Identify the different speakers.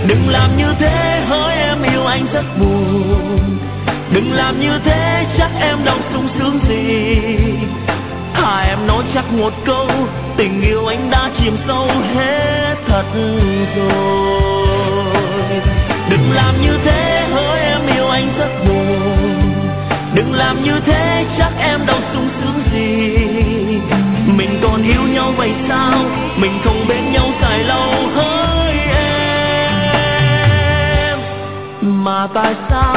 Speaker 1: Đừng làm như thế hỡi em yêu anh rất buồn. Đừng làm như thế chắc em đâu sung sướng gì. Thà em nói chắc một câu tình yêu anh đã chìm sâu hết thật rồi. Đừng làm như thế hỡi em yêu anh rất buồn. Đừng làm như thế chắc em đâu sung sướng gì. Mình còn yêu nhau vậy sao, mình không bên nhau dài lâu hỡi em. Mà tại sao